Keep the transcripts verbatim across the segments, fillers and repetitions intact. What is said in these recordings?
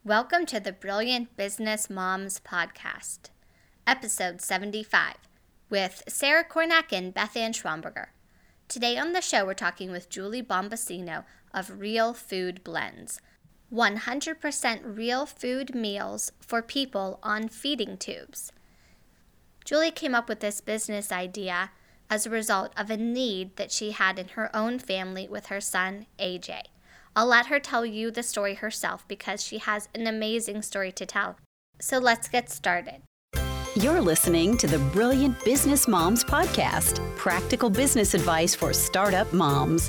Welcome to the Brilliant Business Moms Podcast, episode seventy-five, with Sarah Kornack and Beth Ann Schwamberger. Today on the show, we're talking with Julie Bombasino of Real Food Blends, one hundred percent real food meals for people on feeding tubes. Julie came up with this business idea as a result of a need that she had in her own family with her son, A J. I'll let her tell you the story herself because she has an amazing story to tell. So let's get started. You're listening to the Brilliant Business Moms Podcast, practical business advice for startup moms.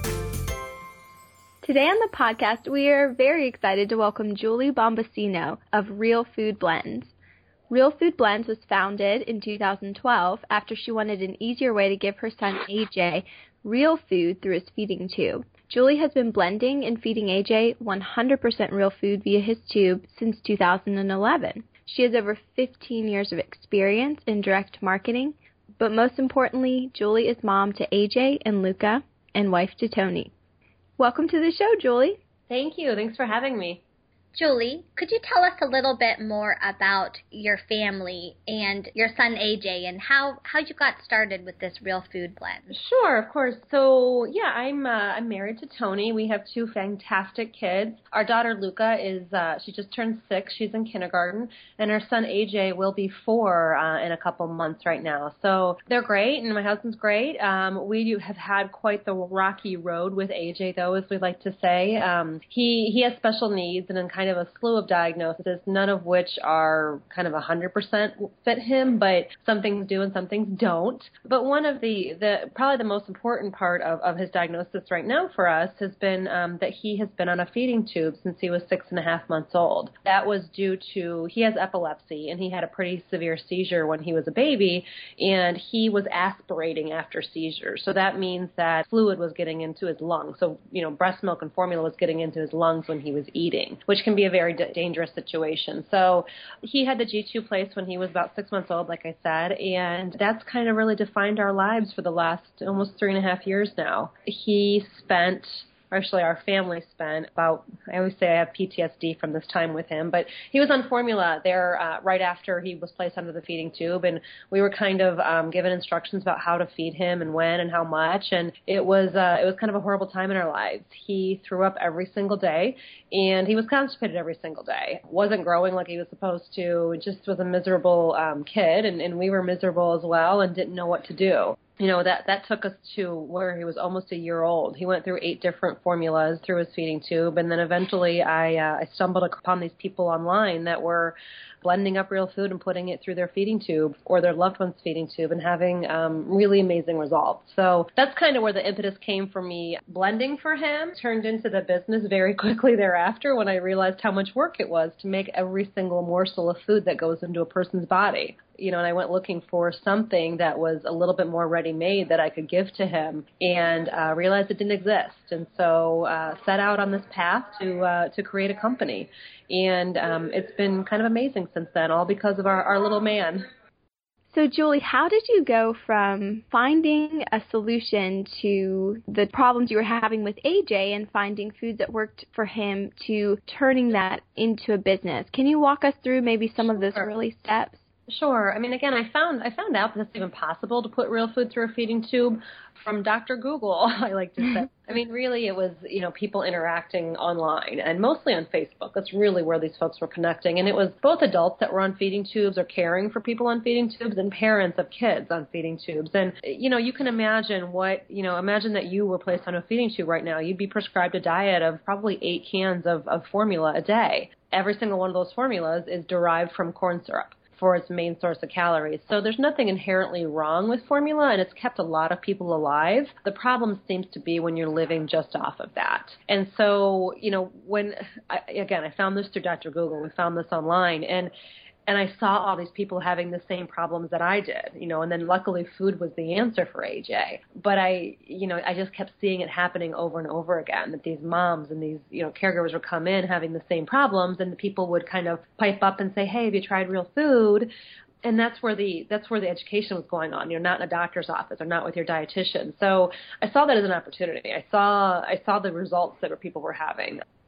Today on the podcast, we are very excited to welcome Julie Bombasino of Real Food Blends. Real Food Blends was founded in two thousand twelve after she wanted an easier way to give her son A J real food through his feeding tube. Julie has been blending and feeding A J one hundred percent real food via his tube since two thousand eleven. She has over fifteen years of experience in direct marketing, but most importantly, Julie is mom to A J and Luca and wife to Tony. Welcome to the show, Julie. Thank you. Thanks for having me. Julie, could you tell us a little bit more about your family and your son A J and how, how you got started with this Real Food Blend? Sure, of course. So, yeah, I'm uh, I'm married to Tony. We have two fantastic kids. Our daughter Luca is, uh, she just turned six. She's in kindergarten. And our son A J will be four uh, in a couple months right now. So they're great, and my husband's great. Um, we have had quite the rocky road with A J, though, as we like to say. Um, he, he has special needs and in kind of a slew of diagnoses, none of which are kind of one hundred percent fit him, but some things do and some things don't. But one of the, the probably the most important part of, of his diagnosis right now for us has been um, that he has been on a feeding tube since he was six and a half months old. That was due to, he has epilepsy, and he had a pretty severe seizure when he was a baby, and he was aspirating after seizures. So that means that fluid was getting into his lungs. So, you know, breast milk and formula was getting into his lungs when he was eating, which can be a very d- dangerous situation. So he had the G tube placed when he was about six months old, like I said, and that's kind of really defined our lives for the last almost three and a half years now. He spent Actually, our family spent about, I always say I have P T S D from this time with him, but he was on formula there uh, right after he was placed under the feeding tube, and we were kind of um, given instructions about how to feed him and when and how much, and it was uh, it was kind of a horrible time in our lives. He threw up every single day, and he was constipated every single day. Wasn't growing like he was supposed to, just was a miserable um, kid, and, and we were miserable as well and didn't know what to do. You know, that, that took us to where he was almost a year old. He went through eight different formulas through his feeding tube, and then eventually I, uh, I stumbled upon these people online that were blending up real food and putting it through their feeding tube or their loved one's feeding tube and having um, really amazing results. So that's kind of where the impetus came for me. Blending for him turned into the business very quickly thereafter when I realized how much work it was to make every single morsel of food that goes into a person's body. You know, and I went looking for something that was a little bit more ready-made that I could give to him, and uh, realized it didn't exist. And so uh, set out on this path to uh, to create a company. And um, it's been kind of amazing since then, all because of our, our little man. So, Julie, how did you go from finding a solution to the problems you were having with A J and finding food that worked for him to turning that into a business? Can you walk us through maybe some of those early steps? Sure. I mean, again, I found I found out that it's even possible to put real food through a feeding tube from Doctor Google, I like to say. I mean, really, it was, you know, people interacting online and mostly on Facebook. That's really where these folks were connecting. And it was both adults that were on feeding tubes or caring for people on feeding tubes and parents of kids on feeding tubes. And, you know, you can imagine what, you know, imagine that you were placed on a feeding tube right now. You'd be prescribed a diet of probably eight cans of, of formula a day. Every single one of those formulas is derived from corn syrup for its main source of calories. So there's nothing inherently wrong with formula, and it's kept a lot of people alive. The problem seems to be when you're living just off of that. And so, you know, when, I, again, I found this through Doctor Google. We found this online, and And I saw all these people having the same problems that I did, you know, and then luckily food was the answer for A J. But I, you know, I just kept seeing it happening over and over again, that these moms and these, you know, caregivers would come in having the same problems, and the people would kind of pipe up and say, hey, have you tried real food? And that's where the that's where the education was going on. You're not in a doctor's office or not with your dietitian. So I saw that as an opportunity. I saw I saw the results that people were having.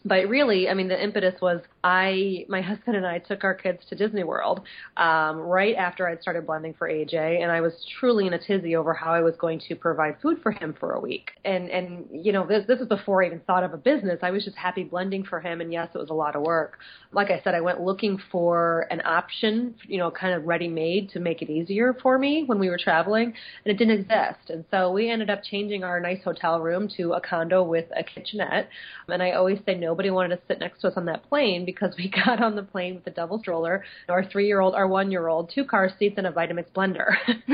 But really, I mean, the impetus was I, my husband and I took our kids to Disney World um, right after I'd started blending for A J, and I was truly in a tizzy over how I was going to provide food for him for a week. And, and you know, this, this was before I even thought of a business. I was just happy blending for him, and yes, it was a lot of work. Like I said, I went looking for an option, you know, kind of ready-made to make it easier for me when we were traveling, and it didn't exist. And so we ended up changing our nice hotel room to a condo with a kitchenette, and I always say no. Nobody wanted to sit next to us on that plane because we got on the plane with a double stroller, our three-year-old, our one-year-old, two car seats, and a Vitamix blender.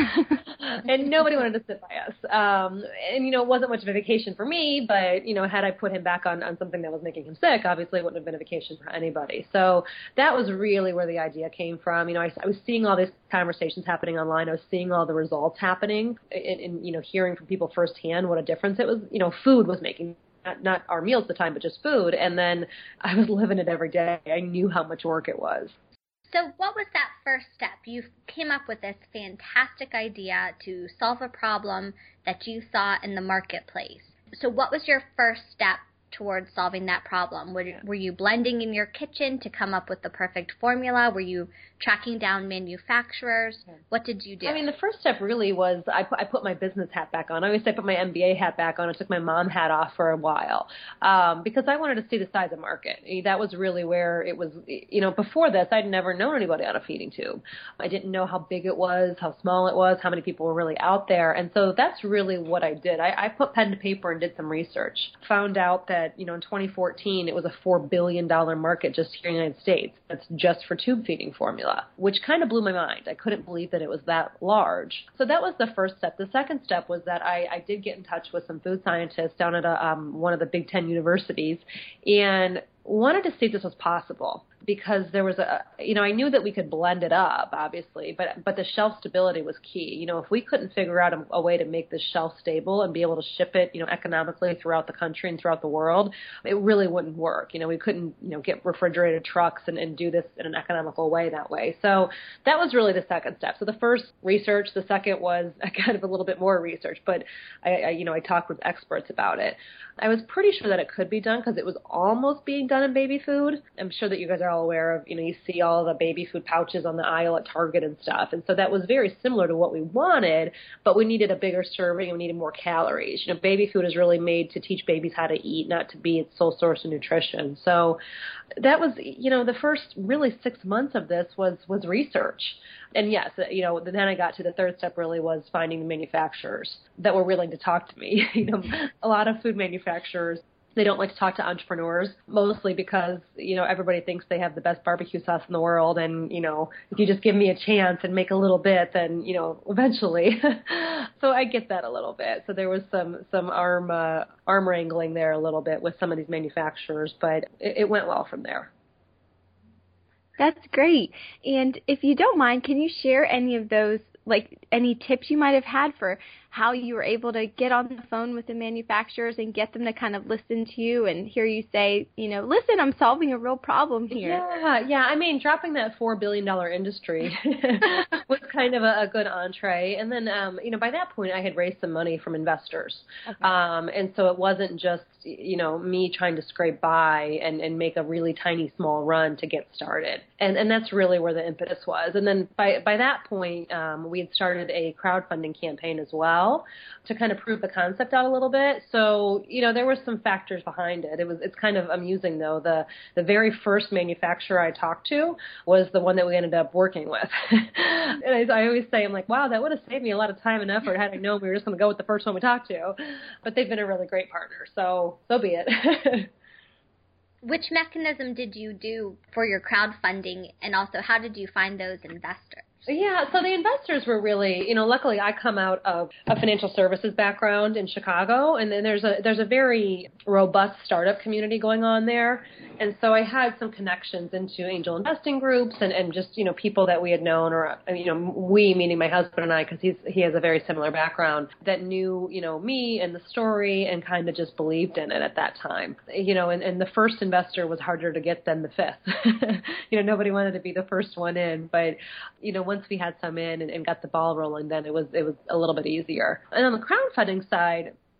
And nobody wanted to sit by us. Um, and, you know, it wasn't much of a vacation for me, but, you know, had I put him back on, on something that was making him sick, obviously it wouldn't have been a vacation for anybody. So that was really where the idea came from. You know, I, I was seeing all these conversations happening online. I was seeing all the results happening and, and, you know, hearing from people firsthand what a difference it was, you know, food was making. Not, not our meals at the time, but just food. And then I was living it every day. I knew how much work it was. So what was that first step? You came up with this fantastic idea to solve a problem that you saw in the marketplace. So what was your first step towards solving that problem? Were, were you blending in your kitchen to come up with the perfect formula? Were you tracking down manufacturers? What did you do? I mean, the first step really was I put, I put my business hat back on. I always say I put my M B A hat back on. I took my mom hat off for a while um, because I wanted to see the size of market. That was really where it was, you know, before this, I'd never known anybody on a feeding tube. I didn't know how big it was, how small it was, how many people were really out there. And so that's really what I did. I, I put pen to paper and did some research, found out that That, you know, in twenty fourteen, it was a four billion dollars market just here in the United States. That's just for tube feeding formula, which kind of blew my mind. I couldn't believe that it was that large. So that was the first step. The second step was that I, I did get in touch with some food scientists down at a, um, one of the Big Ten universities and wanted to see if this was possible. Because there was a, you know, I knew that we could blend it up, obviously, but but the shelf stability was key. You know, if we couldn't figure out a, a way to make this shelf stable and be able to ship it, you know, economically throughout the country and throughout the world, it really wouldn't work. You know, we couldn't, you know, get refrigerated trucks and, and do this in an economical way that way. So that was really the second step. So the first research, the second was kind of a little bit more research, but I, I you know, I talked with experts about it. I was pretty sure that it could be done because it was almost being done in baby food. I'm sure that you guys are all aware of, you know, you see all the baby food pouches on the aisle at Target and stuff. And so that was very similar to what we wanted, but we needed a bigger serving and we needed more calories. You know, baby food is really made to teach babies how to eat, not to be its sole source of nutrition. So that was, you know, the first really six months of this was, was research. And yes, you know, then I got to the third step really was finding the manufacturers that were willing to talk to me. You know, a lot of food manufacturers, they don't like to talk to entrepreneurs, mostly because, you know, everybody thinks they have the best barbecue sauce in the world. And, you know, if you just give me a chance and make a little bit, then, you know, eventually. So I get that a little bit. So there was some, some arm, uh, arm wrangling there a little bit with some of these manufacturers, but it, it went well from there. That's great. And if you don't mind, can you share any of those, like any tips you might have had for how you were able to get on the phone with the manufacturers and get them to kind of listen to you and hear you say, you know, listen, I'm solving a real problem here. Yeah, yeah. I mean, dropping that four billion dollars industry was kind of a, a good entree. And then, um, you know, by that point, I had raised some money from investors. Okay. Um, and so it wasn't just, you know, me trying to scrape by and, and make a really tiny, small run to get started. And and that's really where the impetus was. And then by, by that point, um, we had started a crowdfunding campaign as well to kind of prove the concept out a little bit. So, you know, there were some factors behind it. It was, it's kind of amusing though. The, the very first manufacturer I talked to was the one that we ended up working with. And I, I always say, I'm like, wow, that would have saved me a lot of time and effort had I known we were just going to go with the first one we talked to. But they've been a really great partner. So, so be it. Which mechanism did you do for your crowdfunding, and also how did you find those investors? Yeah, so the investors were really, you know, luckily I come out of a financial services background in Chicago, and then there's a there's a very robust startup community going on there. And so I had some connections into angel investing groups and, and just, you know, people that we had known, or, you know, we, meaning my husband and I, because he's he has a very similar background, that knew, you know, me and the story and kind of just believed in it at that time. You know, and, and the first investor was harder to get than the fifth. You know, nobody wanted to be the first one in, but, you know, once we had some in and, and got the ball rolling, then it was it was a little bit easier. And on the crowdfunding side,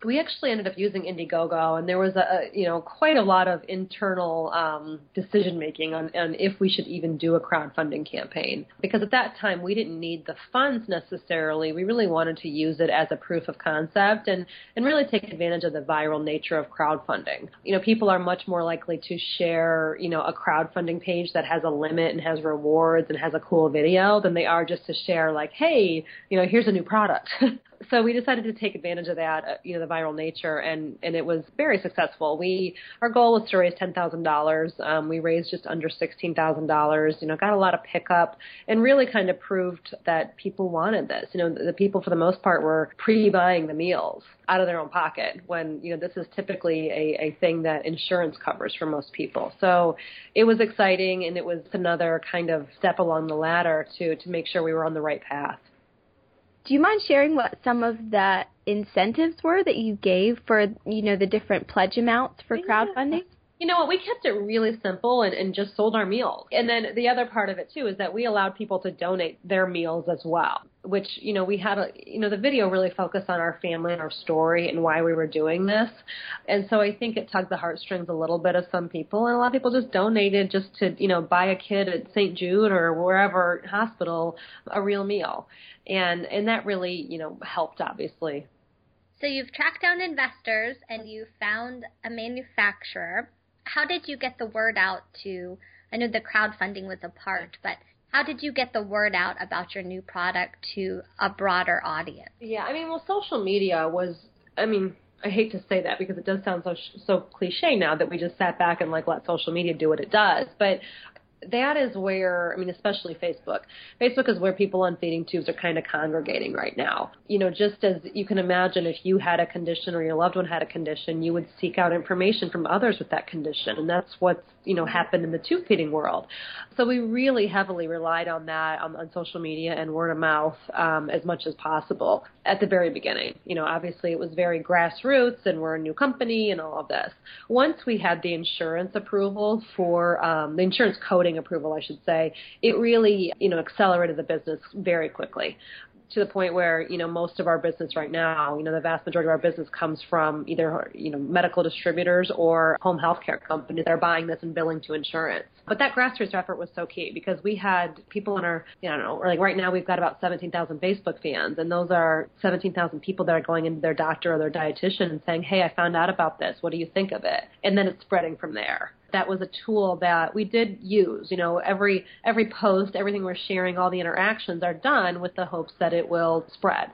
we actually ended up using Indiegogo, and there was a, a you know quite a lot of internal um, decision making on, on if we should even do a crowdfunding campaign, because at that time we didn't need the funds necessarily. We really wanted to use it as a proof of concept and and really take advantage of the viral nature of crowdfunding. You know, people are much more likely to share you know a crowdfunding page that has a limit and has rewards and has a cool video than they are just to share like, hey, you know, here's a new product. So we decided to take advantage of that, uh, you know, the viral nature, and, and it was very successful. We our goal was to raise ten thousand dollars. Um, we raised just under sixteen thousand dollars. You know, got a lot of pickup, and really kind of proved that people wanted this. You know, the, the people for the most part were pre-buying the meals out of their own pocket when you know this is typically a, a thing that insurance covers for most people. So it was exciting, and it was another kind of step along the ladder to to make sure we were on the right path. Do you mind sharing what some of the incentives were that you gave for, you know, the different pledge amounts for crowdfunding? You know what, we kept it really simple and, and just sold our meals. And then the other part of it, too, is that we allowed people to donate their meals as well, which, you know, we had, a, you know, the video really focused on our family and our story and why we were doing this. And so I think it tugged the heartstrings a little bit of some people. And a lot of people just donated just to, you know, buy a kid at Saint Jude or wherever hospital a real meal. And and that really, you know, helped, obviously. So you've tracked down investors and you found a manufacturer. How did you get the word out to, I know the crowdfunding was a part, but how did you get the word out about your new product to a broader audience? Yeah, I mean, well, social media was, I mean, I hate to say that because it does sound so so cliche now that we just sat back and, like, let social media do what it does. But that is where, I mean, especially Facebook. Facebook is where people on feeding tubes are kind of congregating right now. You know, just as you can imagine if you had a condition or your loved one had a condition, you would seek out information from others with that condition. And that's what's, you know, happened in the tube feeding world. So we really heavily relied on that on, on social media and word of mouth um, as much as possible at the very beginning. You know, obviously it was very grassroots and we're a new company and all of this. Once we had the insurance approval for um, the insurance coding approval, I should say, it really, you know, accelerated the business very quickly to the point where, you know, most of our business right now, you know, the vast majority of our business comes from either, you know, medical distributors or home health care companies that are buying this and billing to insurance. But that grassroots effort was so key because we had people in our, you know, like right now we've got about seventeen thousand Facebook fans, and those are seventeen thousand people that are going into their doctor or their dietitian and saying, hey, I found out about this. What do you think of it? And then it's spreading from there. That was a tool that we did use. You know, every every post, everything we're sharing, all the interactions are done with the hopes that it will spread.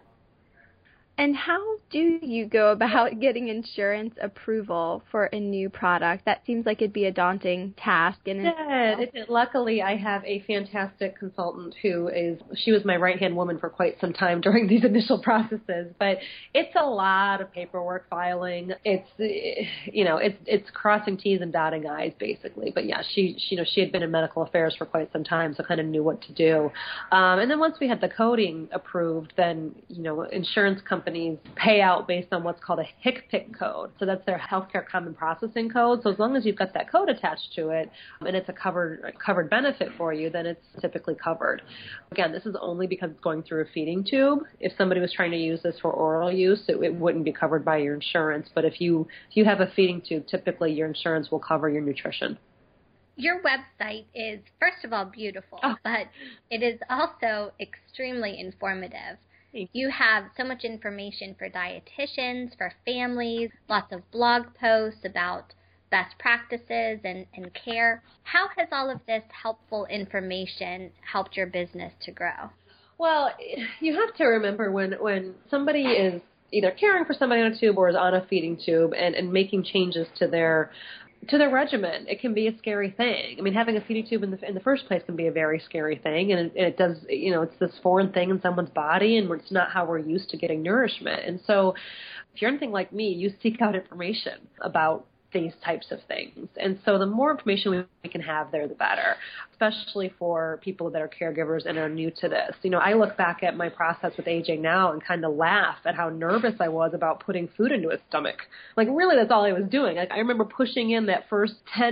And how do you go about getting insurance approval for a new product? That seems like it'd be a daunting task. And it did. Luckily, I have a fantastic consultant who is, she was my right-hand woman for quite some time during these initial processes. But it's a lot of paperwork filing. It's, you know, it's it's crossing T's and dotting I's, basically. But, yeah, she, she, you know, she had been in medical affairs for quite some time, so kind of knew what to do. Um, and then once we had the coding approved, then, you know, insurance companies pay out based on what's called a H C P C code. So that's their Healthcare Common Processing Code. So as long as you've got that code attached to it and it's a covered a covered benefit for you, then it's typically covered. Again, this is only because it's going through a feeding tube. If somebody was trying to use this for oral use, it, it wouldn't be covered by your insurance. But if you if you have a feeding tube, typically your insurance will cover your nutrition. Your website is, first of all, beautiful, oh. but it is also extremely informative. You have so much information for dietitians, for families, lots of blog posts about best practices and, and care. How has all of this helpful information helped your business to grow? Well, you have to remember when, when somebody is either caring for somebody on a tube or is on a feeding tube and, and making changes to their to their regimen, it can be a scary thing. I mean, having a feeding tube in the in the first place can be a very scary thing, and it, it does, you know, it's this foreign thing in someone's body, and it's not how we're used to getting nourishment. And so, if you're anything like me, you seek out information about these types of things. And so the more information we, we can have there, the better, especially for people that are caregivers and are new to this. You know, I look back at my process with A J now and kind of laugh at how nervous I was about putting food into his stomach. Like, really, that's all I was doing. Like, I remember pushing in that first ten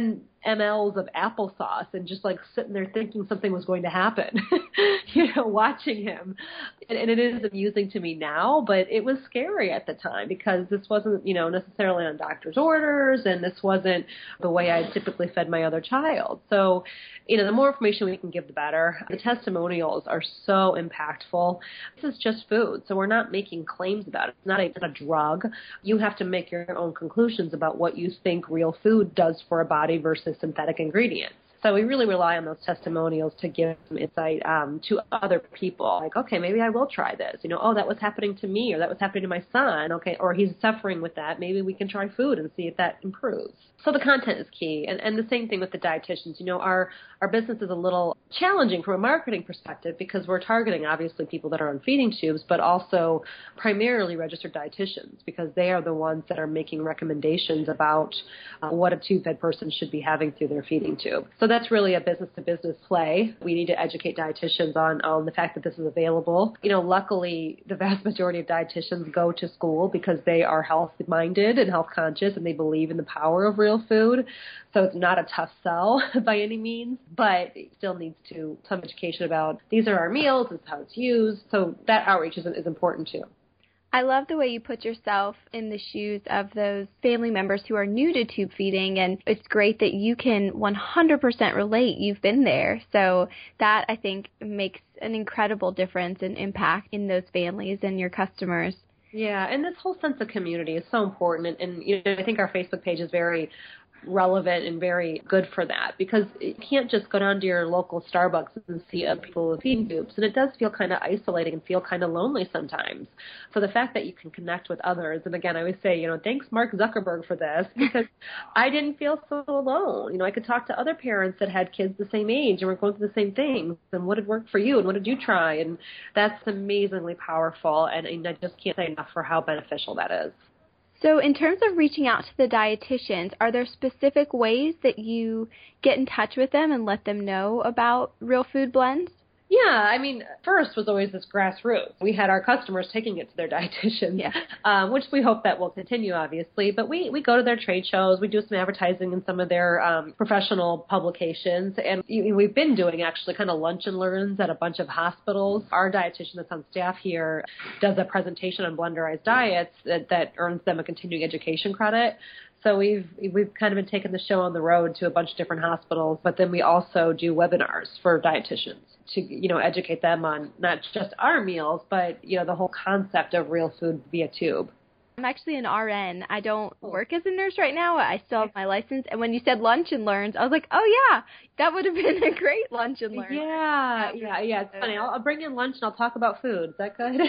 milliliters of applesauce and just like sitting there thinking something was going to happen, you know, watching him. And, and it is amusing to me now, but it was scary at the time because this wasn't, you know, necessarily on doctor's orders, and this wasn't the way I typically fed my other child. So, you know, the more information we can give, the better. The testimonials are so impactful. This is just food, so we're not making claims about it. It's not a, it's not a drug. You have to make your own conclusions about what you think real food does for a body versus synthetic ingredients. So we really rely on those testimonials to give some insight um, to other people. Like, okay, maybe I will try this. You know, oh, that was happening to me, or that was happening to my son. Okay, or he's suffering with that. Maybe we can try food and see if that improves. So the content is key, and, and the same thing with the dietitians. You know, our, our business is a little challenging from a marketing perspective because we're targeting, obviously, people that are on feeding tubes, but also primarily registered dietitians because they are the ones that are making recommendations about uh, what a tube-fed person should be having through their feeding tube. So that's really a business-to-business play. We need to educate dietitians on, on the fact that this is available. You know, luckily, the vast majority of dietitians go to school because they are health-minded and health-conscious, and they believe in the power of real food. So it's not a tough sell by any means, but it still needs to some education about these are our meals, this is how it's used. So that outreach is, is important too. I love the way you put yourself in the shoes of those family members who are new to tube feeding, and it's great that you can one hundred percent relate. You've been there. So that, I think, makes an incredible difference and impact in those families and your customers. Yeah, and this whole sense of community is so important, and, and you know, I think our Facebook page is very relevant and very good for that because you can't just go down to your local Starbucks and see other people with feeding tubes, and it does feel kind of isolating and feel kind of lonely sometimes. So the fact that you can connect with others, and again, I always say, you know, thanks Mark Zuckerberg for this because I didn't feel so alone. You know, I could talk to other parents that had kids the same age and were going through the same things, and what had worked for you, and what did you try, and that's amazingly powerful, and, and I just can't say enough for how beneficial that is. So in terms of reaching out to the dietitians, are there specific ways that you get in touch with them and let them know about Real Food Blends? Yeah, I mean, first was always this grassroots. We had our customers taking it to their dietitians, yeah. um, which we hope that will continue, obviously. But we, we go to their trade shows. We do some advertising in some of their um, professional publications. And we've been doing actually kind of lunch and learns at a bunch of hospitals. Our dietitian that's on staff here does a presentation on blenderized diets that, that earns them a continuing education credit. So we've we've kind of been taking the show on the road to a bunch of different hospitals, but then we also do webinars for dietitians to, you know, educate them on not just our meals, but, you know, the whole concept of real food via tube. I'm actually an R N. I don't work as a nurse right now. I still have my license. And when you said lunch and learns, I was like, oh, yeah, that would have been a great lunch and learn. Yeah, yeah, yeah. It's funny. I'll, I'll bring in lunch and I'll talk about food. Is that good?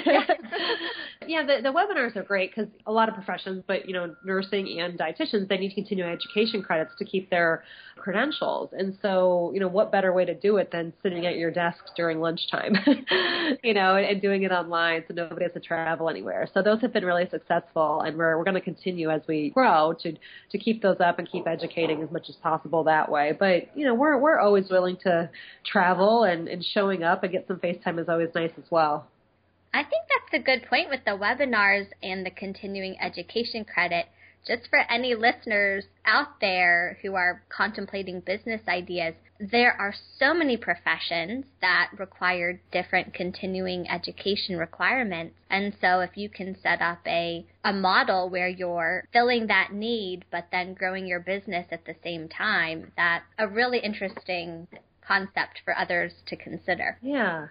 Yeah, the, the webinars are great because a lot of professions, but, you know, nursing and dietitians, they need to continue education credits to keep their credentials. And so, you know, what better way to do it than sitting at your desk during lunchtime, you know, and, and doing it online so nobody has to travel anywhere. So those have been really successful, and we're we're going to continue as we grow to to keep those up and keep educating as much as possible that way. But, you know, we're we're always willing to travel, and, and showing up and get some face time is always nice as well. I think that's a good point with the webinars and the continuing education credit. Just for any listeners out there who are contemplating business ideas, there are so many professions that require different continuing education requirements. And so if you can set up a, a model where you're filling that need but then growing your business at the same time, that's a really interesting concept for others to consider. Yeah.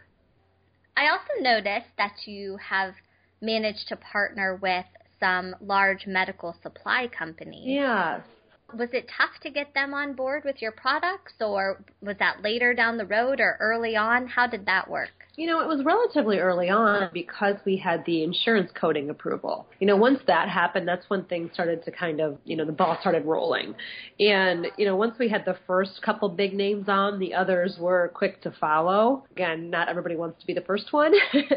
I also noticed that you have managed to partner with some large medical supply companies. Yeah. Was it tough to get them on board with your products, or was that later down the road or early on? How did that work? You know, it was relatively early on because we had the insurance coding approval. You know, once that happened, that's when things started to kind of, you know, the ball started rolling. And, you know, once we had the first couple big names on, the others were quick to follow. Again, not everybody wants to be the first one.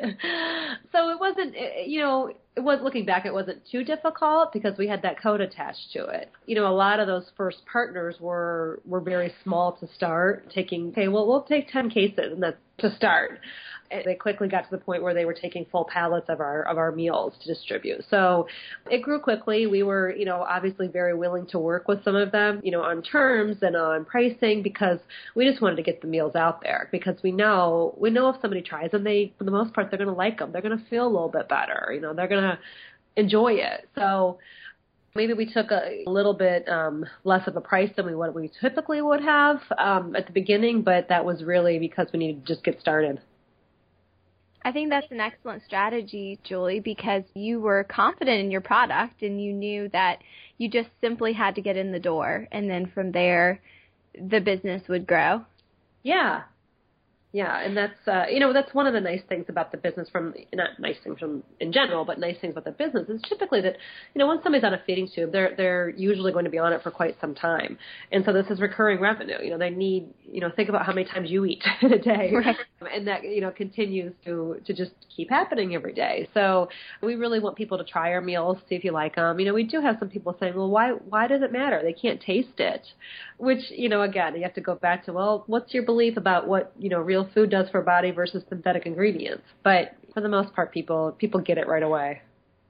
So it wasn't, you know, it was, looking back, it wasn't too difficult because we had that code attached to it. You know, a lot of those first partners were, were very small to start, taking, okay, well, we'll take ten cases, and that's to start. And they quickly got to the point where they were taking full pallets of our of our meals to distribute. So it grew quickly. We were, you know, obviously very willing to work with some of them, you know, on terms and on pricing, because we just wanted to get the meals out there, because we know we know if somebody tries them, they, for the most part, they're going to like them. They're going to feel a little bit better. You know, they're going to enjoy it. So maybe we took a little bit um, less of a price than we what we typically would have um, at the beginning, but that was really because we needed to just get started. I think that's an excellent strategy, Julie, because you were confident in your product and you knew that you just simply had to get in the door, and then from there the business would grow. Yeah. Yeah, and that's, uh, you know, that's one of the nice things about the business from, not nice things from in general, but nice things about the business is typically that, you know, once somebody's on a feeding tube, they're, they're usually going to be on it for quite some time. And so this is recurring revenue. You know, they need, you know, think about how many times you eat in a day. Right. And that, you know, continues to, to just keep happening every day. So we really want people to try our meals, see if you like them. You know, we do have some people saying, well, why, why does it matter? They can't taste it. Which, you know, again, you have to go back to, well, what's your belief about what, you know, real food does for body versus synthetic ingredients? But for the most part, people people get it right away.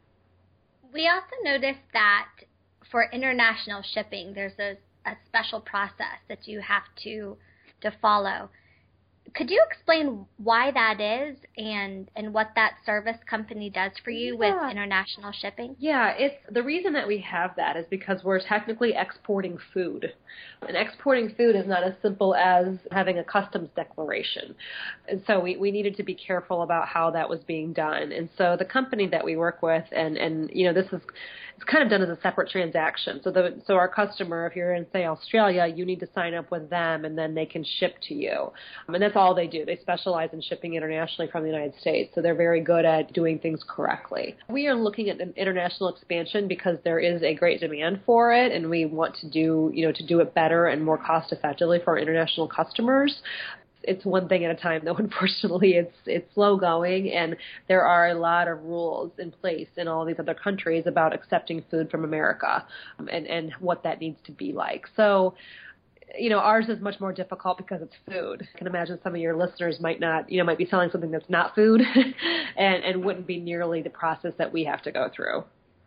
We also noticed that for international shipping, there's a, a special process that you have to to follow. Could you explain why that is and, and what that service company does for you yeah. with international shipping? Yeah, it's the reason that we have that is because we're technically exporting food. And exporting food is not as simple as having a customs declaration. And so we, we needed to be careful about how that was being done. And so the company that we work with, and, and you know, this is it's kind of done as a separate transaction. So the so our customer, if you're in, say, Australia, you need to sign up with them, and then they can ship to you. Um, and that's all they do. They specialize in shipping internationally from the United States, so they're very good at doing things correctly. We are looking at an international expansion because there is a great demand for it, and we want to do, you know, to do it better and more cost effectively for our international customers. It's one thing at a time, though. Unfortunately, it's it's slow going, and there are a lot of rules in place in all these other countries about accepting food from America, um, and and what that needs to be like. So, you know, ours is much more difficult because it's food. I can imagine some of your listeners might not, you know, might be selling something that's not food, and and wouldn't be nearly the process that we have to go through.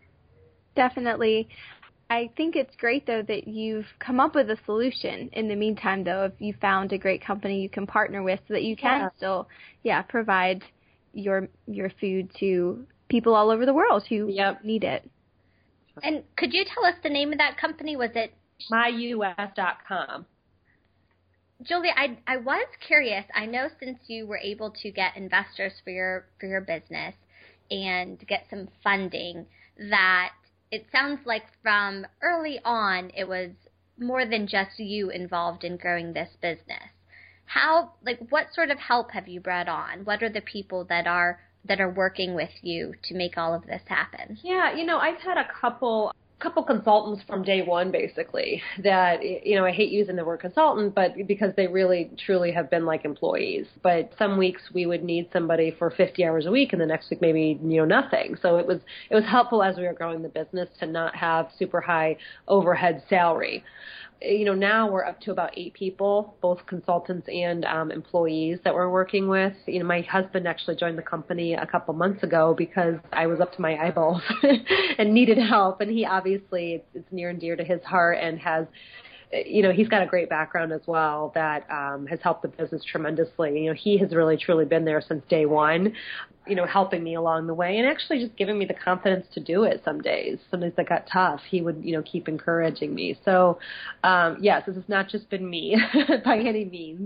Definitely. I think it's great, though, that you've come up with a solution in the meantime, though, if you found a great company you can partner with so that you can yeah. still, yeah, provide your your food to people all over the world who yep. need it. And could you tell us the name of that company? Was it? my U S dot com. Julie, I, I was curious. I know since you were able to get investors for your for your business and get some funding, that it sounds like from early on it was more than just you involved in growing this business. How, like, what sort of help have you brought on? What are the people that are that are working with you to make all of this happen? Yeah, you know, I've had a couple couple consultants from day one, basically, that, you know, I hate using the word consultant, but because they really, truly have been like employees. But some weeks we would need somebody for fifty hours a week, and the next week maybe, you know, nothing. So it was it was helpful as we were growing the business to not have super high overhead salary. You know, now we're up to about eight people, both consultants and um, employees that we're working with. You know, my husband actually joined the company a couple months ago because I was up to my eyeballs and needed help. And he obviously, it's, it's near and dear to his heart, and has, you know, he's got a great background as well that um, has helped the business tremendously. You know, he has really, truly been there since day one, you know, helping me along the way and actually just giving me the confidence to do it some days. Some days that got tough, he would, you know, keep encouraging me. So, um, yes, this has not just been me by any means.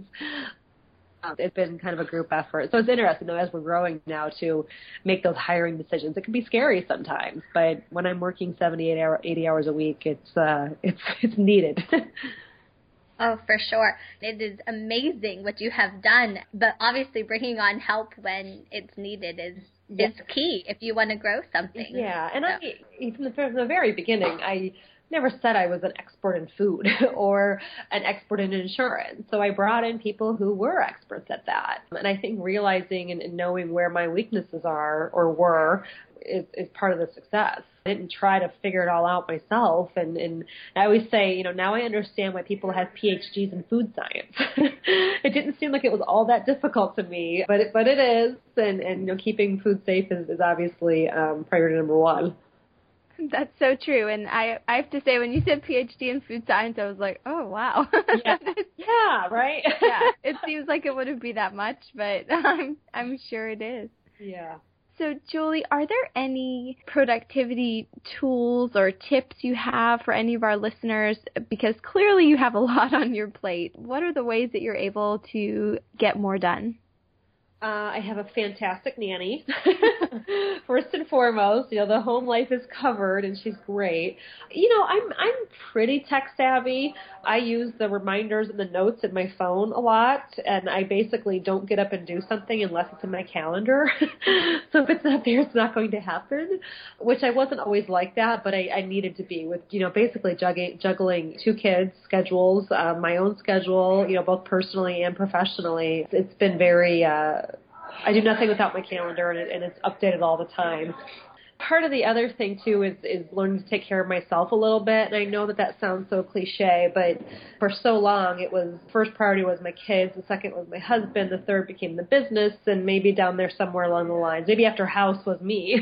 Um, it's been kind of a group effort. So it's interesting, though, as we're growing now, to make those hiring decisions. It can be scary sometimes, but when I'm working seventy-eight, hour, eighty hours a week, it's uh, it's it's needed. Oh, for sure. It is amazing what you have done, but obviously bringing on help when it's needed is yeah. is key if you want to grow something. Yeah, and so. I, from the, from the very beginning, I never said I was an expert in food or an expert in insurance. So I brought in people who were experts at that. And I think realizing and, and knowing where my weaknesses are or were is, is part of the success. I didn't try to figure it all out myself. And, and I always say, you know, now I understand why people have P H Ds in food science. It didn't seem like it was all that difficult to me, but it, but it is. And, and, you know, keeping food safe is, is obviously um, priority number one. That's so true. And I I have to say, when you said P H D in food science, I was like, oh, wow. Yeah, yeah, right? Yeah, it seems like it wouldn't be that much, but I'm, I'm sure it is. Yeah. So, Julie, are there any productivity tools or tips you have for any of our listeners? Because clearly you have a lot on your plate. What are the ways that you're able to get more done? Uh, I have a fantastic nanny. First and foremost, you know, the home life is covered and she's great. You know, I'm I'm pretty tech savvy. I use the reminders and the notes in my phone a lot, and I basically don't get up and do something unless it's in my calendar. So if it's not there, it's not going to happen, which I wasn't always like that, but I, I needed to be with, you know, basically juggling, juggling two kids' schedules, uh, my own schedule, you know, both personally and professionally. It's been very, uh, I do nothing without my calendar, and, it, and it's updated all the time. Part of the other thing, too, is, is learning to take care of myself a little bit. And I know that that sounds so cliche, but for so long, it was first priority was my kids, the second was my husband, the third became the business, and maybe down there somewhere along the lines, maybe after house was me.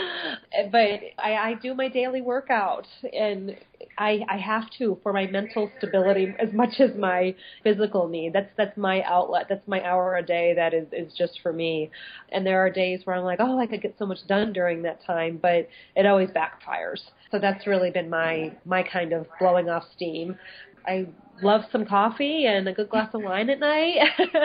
But I, I do my daily workout, and I, I have to for my mental stability as much as my physical need. That's that's my outlet. That's my hour a day that is, is just for me. And there are days where I'm like, oh, I could get so much done during that time, but it always backfires. So that's really been my my kind of blowing off steam. I love some coffee and a good glass of wine at night.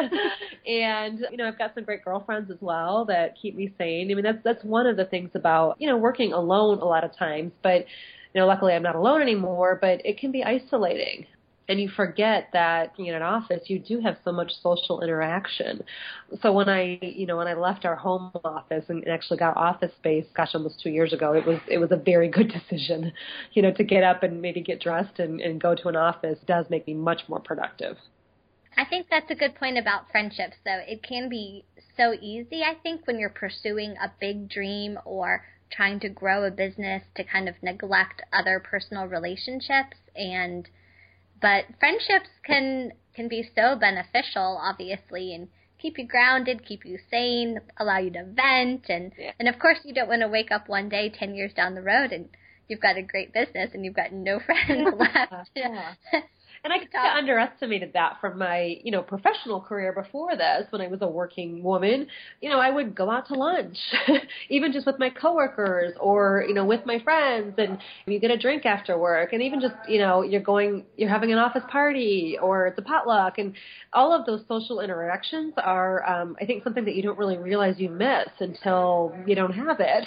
And, you know, I've got some great girlfriends as well that keep me sane. I mean, that's that's one of the things about, you know, working alone a lot of times. But, you know, luckily I'm not alone anymore, but it can be isolating. And you forget that, you know, in an office, you do have so much social interaction. So when I, you know, when I left our home office and actually got office space, gosh, almost two years ago, it was it was a very good decision, you know, to get up and maybe get dressed and, and go to an office does make me much more productive. I think that's a good point about friendships, though. It can be so easy, I think, when you're pursuing a big dream or trying to grow a business to kind of neglect other personal relationships. And But friendships can can be so beneficial, obviously, and keep you grounded, keep you sane, allow you to vent. And, yeah. and of course, you don't want to wake up one day ten years down the road and you've got a great business and you've got no friends left. Yeah. And I kind of underestimated that from my, you know, professional career before this, when I was a working woman. You know, I would go out to lunch, even just with my coworkers or, you know, with my friends, and you get a drink after work, and even just, you know, you're going, you're having an office party or it's a potluck, and all of those social interactions are, um, I think, something that you don't really realize you miss until you don't have it,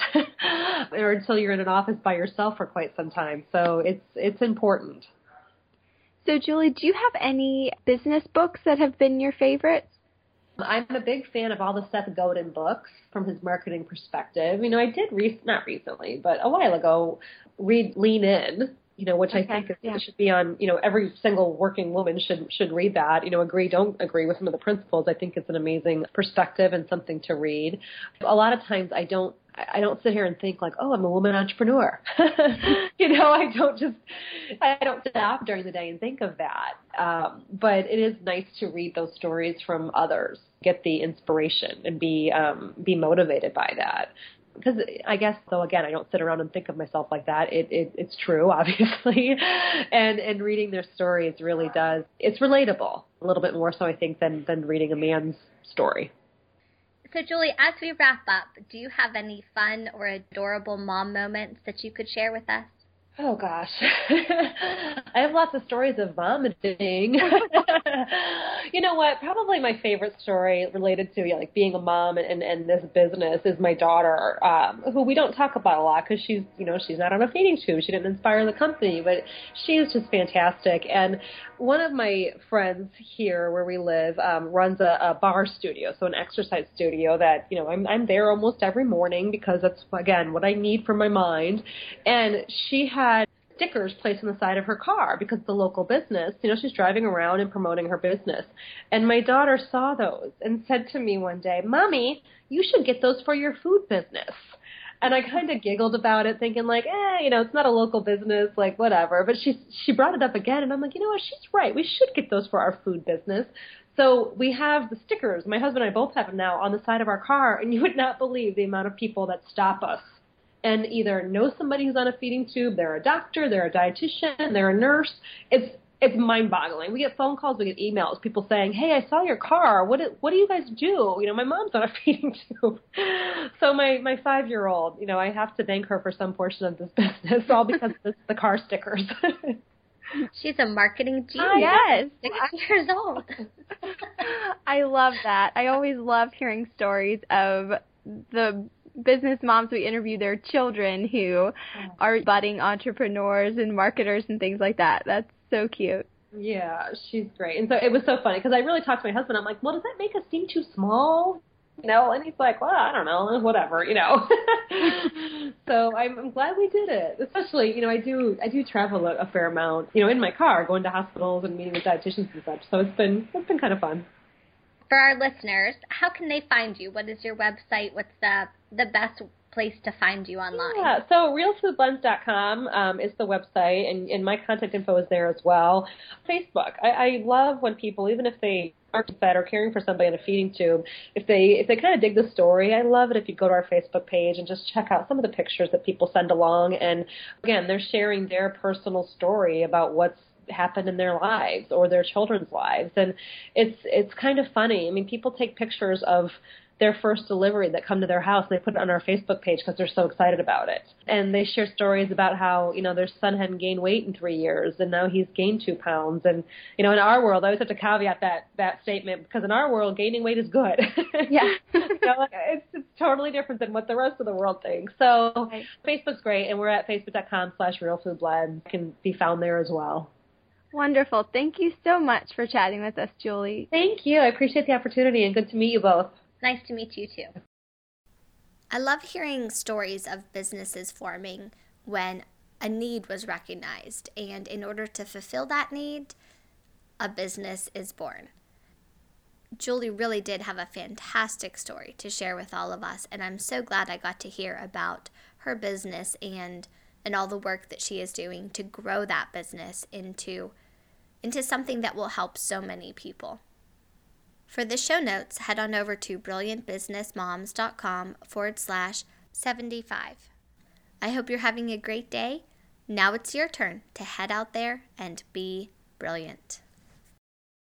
or until you're in an office by yourself for quite some time. So it's it's important. So, Julie, do you have any business books that have been your favorites? I'm a big fan of all the Seth Godin books from his marketing perspective. You know, I did, re- not recently, but a while ago, read Lean In, you know, which okay, I think is, yeah. should be on, you know, every single working woman should should read that. You know, agree, don't agree with some of the principles. I think it's an amazing perspective and something to read. A lot of times I don't I don't sit here and think like, oh, I'm a woman entrepreneur. You know, I don't just, I don't stop during the day and think of that. Um, but it is nice to read those stories from others, get the inspiration and be, um, be motivated by that. Because I guess, though, again, I don't sit around and think of myself like that. It, it it's true, obviously. and and reading their stories really does, it's relatable a little bit more so, I think, than, than reading a man's story. So, Julie, as we wrap up, do you have any fun or adorable mom moments that you could share with us? Oh, gosh. I have lots of stories of vomiting. You know what? Probably my favorite story related to you know, like being a mom and, and this business is my daughter, um, who we don't talk about a lot because she's, you know, she's not on a feeding tube. She didn't inspire the company, but she is just fantastic. And one of my friends here where we live um, runs a, a bar studio, so an exercise studio that, you know, I'm, I'm there almost every morning because that's, again, what I need for my mind. And she had had stickers placed on the side of her car because it's a local business. You know, she's driving around and promoting her business. And my daughter saw those and said to me one day, Mommy, you should get those for your food business. And I kind of giggled about it, thinking like, eh, you know, it's not a local business, like whatever. But she she brought it up again, and I'm like, you know what, she's right. We should get those for our food business. So we have the stickers. My husband and I both have them now on the side of our car, and you would not believe the amount of people that stop us and either know somebody who's on a feeding tube, they're a doctor, they're a dietitian, they're a nurse. It's It's mind-boggling. We get phone calls, we get emails, people saying, hey, I saw your car. What do, what do you guys do? You know, my mom's on a feeding tube. So my, my five-year-old, you know, I have to thank her for some portion of this business, all because of this, the car stickers. She's a marketing genius. Yes. Six years old. I love that. I always love hearing stories of the business moms we interview, their children who are budding entrepreneurs and marketers and things like that. That's so cute. Yeah, she's great. And so it was so funny because I really talked to my husband. I'm like, well, does that make us seem too small? You know, and he's like, well, I don't know, whatever, you know. So I'm, I'm glad we did it. Especially, you know, I do I do travel a, a fair amount, you know, in my car, going to hospitals and meeting with dietitians and such. So it's been it's been kind of fun. For our listeners, how can they find you? What is your website? What's the the best place to find you online? Yeah, so real food blends dot com um, is the website, and, and my contact info is there as well. Facebook. I, I love when people, even if they aren't fed or caring for somebody in a feeding tube, if they if they kind of dig the story, I love it if you go to our Facebook page and just check out some of the pictures that people send along. And again, they're sharing their personal story about what's happened in their lives or their children's lives. And it's it's kind of funny. I mean, people take pictures of their first delivery that come to their house, and they put it on our Facebook page because they're so excited about it. And they share stories about how, you know, their son hadn't gained weight in three years, and now he's gained two pounds. And, you know, in our world, I always have to caveat that that statement, because in our world, gaining weight is good. Yeah. You know, it's, it's totally different than what the rest of the world thinks. So Right. Facebook's great, and we're at facebook.com slash realfoodblends. Can be found there as well. Wonderful. Thank you so much for chatting with us, Julie. Thank you. I appreciate the opportunity, and good to meet you both. Nice to meet you too. I love hearing stories of businesses forming when a need was recognized, and in order to fulfill that need, a business is born. Julie really did have a fantastic story to share with all of us, and I'm so glad I got to hear about her business and and all the work that she is doing to grow that business into into something that will help so many people. For the show notes, head on over to brilliantbusinessmoms.com forward slash 75. I hope you're having a great day. Now it's your turn to head out there and be brilliant.